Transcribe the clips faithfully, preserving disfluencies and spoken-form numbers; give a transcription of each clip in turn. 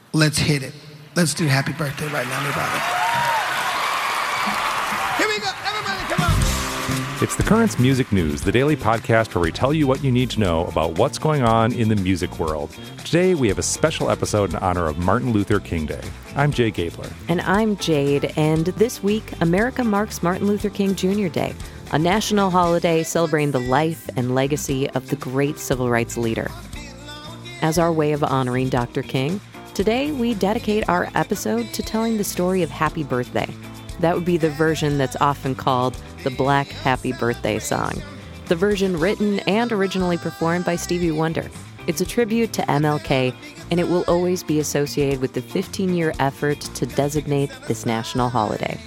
let's hit it. Let's do Happy Birthday right now, everybody. Here we go. Everybody, come on. It's the Currents Music News, the daily podcast where we tell you what you need to know about what's going on in the music world. Today, we have a special episode in honor of Martin Luther King Day. I'm Jay Gabler. And I'm Jade. And this week, America marks Martin Luther King Junior Day, a national holiday celebrating the life and legacy of the great civil rights leader. As our way of honoring Doctor King, today we dedicate our episode to telling the story of Happy Birthday. That would be the version that's often called the Black Happy Birthday song. The version written and originally performed by Stevie Wonder. It's a tribute to M L K, and it will always be associated with the fifteen-year effort to designate this national holiday.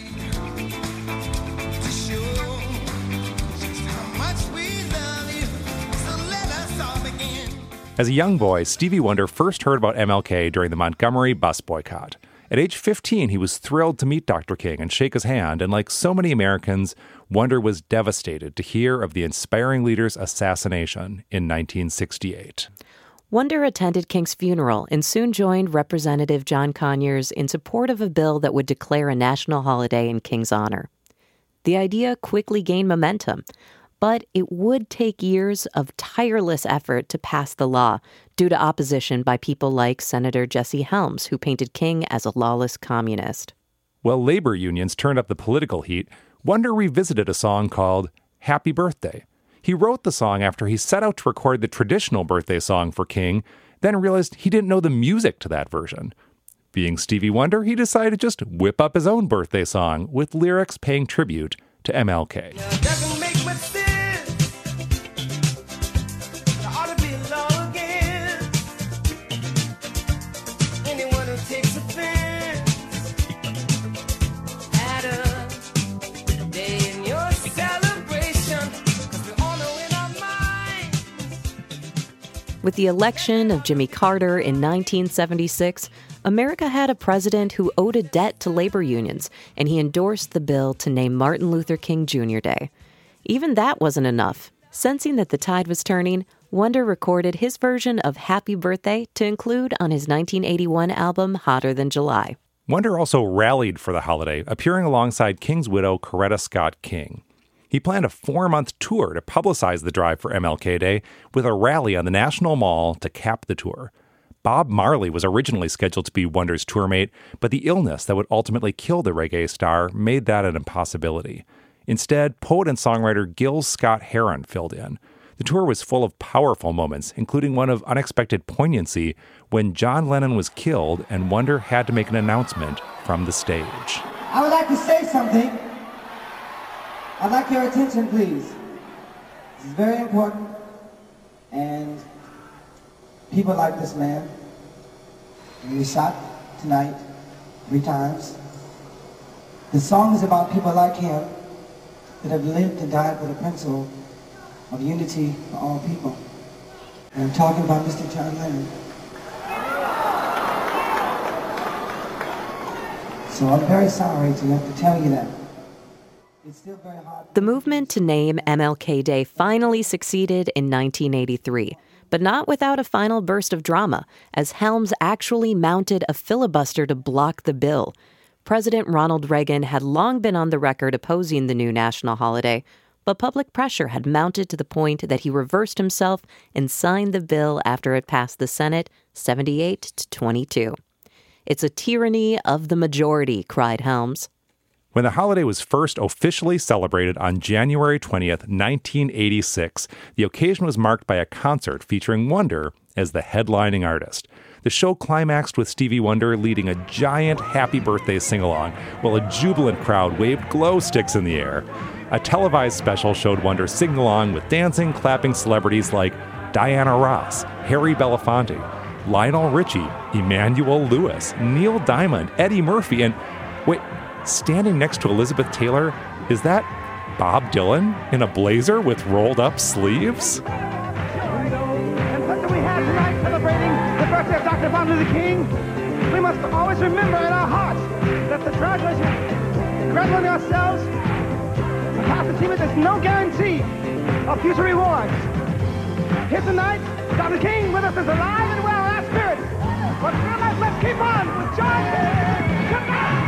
As a young boy, Stevie Wonder first heard about M L K during the Montgomery bus boycott. At age fifteen, he was thrilled to meet Doctor King and shake his hand, and like so many Americans, Wonder was devastated to hear of the inspiring leader's assassination in nineteen sixty-eight. Wonder attended King's funeral and soon joined Representative John Conyers in support of a bill that would declare a national holiday in King's honor. The idea quickly gained momentum, but it would take years of tireless effort to pass the law due to opposition by people like Senator Jesse Helms, who painted King as a lawless communist. While labor unions turned up the political heat, Wonder revisited a song called Happy Birthday. He wrote the song after he set out to record the traditional birthday song for King, then realized he didn't know the music to that version. Being Stevie Wonder, he decided to just whip up his own birthday song with lyrics paying tribute to M L K. With the election of Jimmy Carter in nineteen seventy-six, America had a president who owed a debt to labor unions, and he endorsed the bill to name Martin Luther King Junior Day. Even that wasn't enough. Sensing that the tide was turning, Wonder recorded his version of Happy Birthday to include on his nineteen eighty-one album, Hotter Than July. Wonder also rallied for the holiday, appearing alongside King's widow, Coretta Scott King. He planned a four-month tour to publicize the drive for M L K Day with a rally on the National Mall to cap the tour. Bob Marley was originally scheduled to be Wonder's tourmate, but the illness that would ultimately kill the reggae star made that an impossibility. Instead, poet and songwriter Gil Scott-Heron filled in. The tour was full of powerful moments, including one of unexpected poignancy when John Lennon was killed and Wonder had to make an announcement from the stage. I would like to say something. I'd like your attention, please. This is very important, and people like this man. He was shot tonight three times. The song is about people like him that have lived and died for the principle of unity for all people. And I'm talking about Mister John Lennon. So I'm very sorry to have to tell you that. It's still very hard. The movement to name M L K Day finally succeeded in nineteen eighty-three, but not without a final burst of drama, as Helms actually mounted a filibuster to block the bill. President Ronald Reagan had long been on the record opposing the new national holiday, but public pressure had mounted to the point that he reversed himself and signed the bill after it passed the Senate seventy-eight to twenty-two. "It's a tyranny of the majority," cried Helms. When the holiday was first officially celebrated on January twentieth, nineteen eighty-six, the occasion was marked by a concert featuring Wonder as the headlining artist. The show climaxed with Stevie Wonder leading a giant happy birthday sing-along while a jubilant crowd waved glow sticks in the air. A televised special showed Wonder singing along with dancing, clapping celebrities like Diana Ross, Harry Belafonte, Lionel Richie, Emmanuel Lewis, Neil Diamond, Eddie Murphy, and wait, standing next to Elizabeth Taylor, is that Bob Dylan in a blazer with rolled up sleeves? And such that we have tonight celebrating the birthday of Doctor Martin Luther King, we must always remember in our hearts that the graduation, graduating ourselves, a past achievement is no guarantee of future rewards. Here tonight, Doctor King with us is alive and well in our spirits. But still, let's Keep on with John. Come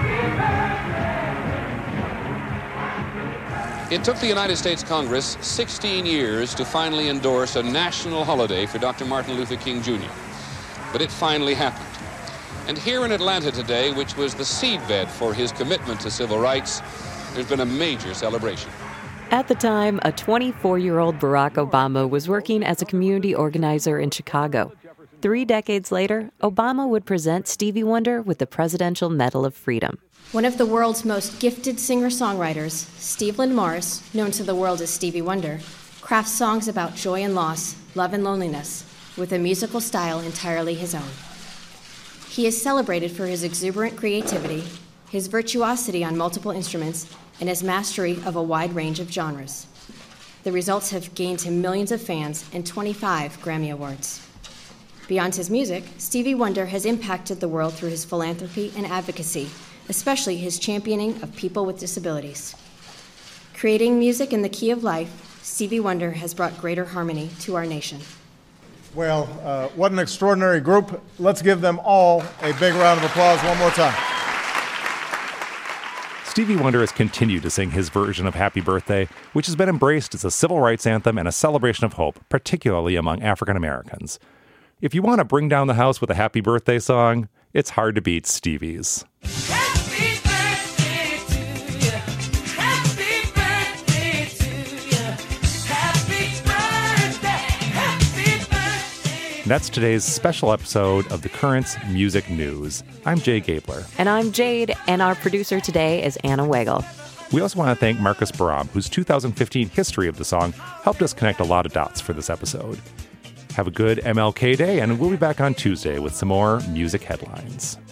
on. It took the United States Congress sixteen years to finally endorse a national holiday for Doctor Martin Luther King Junior But it finally happened. And here in Atlanta today, which was the seedbed for his commitment to civil rights, there's been a major celebration. At the time, a twenty-four-year-old Barack Obama was working as a community organizer in Chicago. Three decades later, Obama would present Stevie Wonder with the Presidential Medal of Freedom. One of the world's most gifted singer-songwriters, Steve Morris, known to the world as Stevie Wonder, crafts songs about joy and loss, love and loneliness, with a musical style entirely his own. He is celebrated for his exuberant creativity, his virtuosity on multiple instruments, and his mastery of a wide range of genres. The results have gained him millions of fans and twenty-five Grammy Awards. Beyond his music, Stevie Wonder has impacted the world through his philanthropy and advocacy, especially his championing of people with disabilities. Creating music in the key of life, Stevie Wonder has brought greater harmony to our nation. Well, uh, what an extraordinary group. Let's give them all a big round of applause one more time. Stevie Wonder has continued to sing his version of Happy Birthday, which has been embraced as a civil rights anthem and a celebration of hope, particularly among African Americans. If you want to bring down the house with a Happy Birthday song, it's hard to beat Stevie's. Happy birthday to you. Happy birthday to you. Happy birthday. Happy birthday. That's today's special episode of The Currents Music News. I'm Jay Gabler. And I'm Jade, and our producer today is Anna Weigel. We also want to thank Marcus Baram, whose two thousand fifteen history of the song helped us connect a lot of dots for this episode. Have a good M L K Day, and we'll be back on Tuesday with some more music headlines.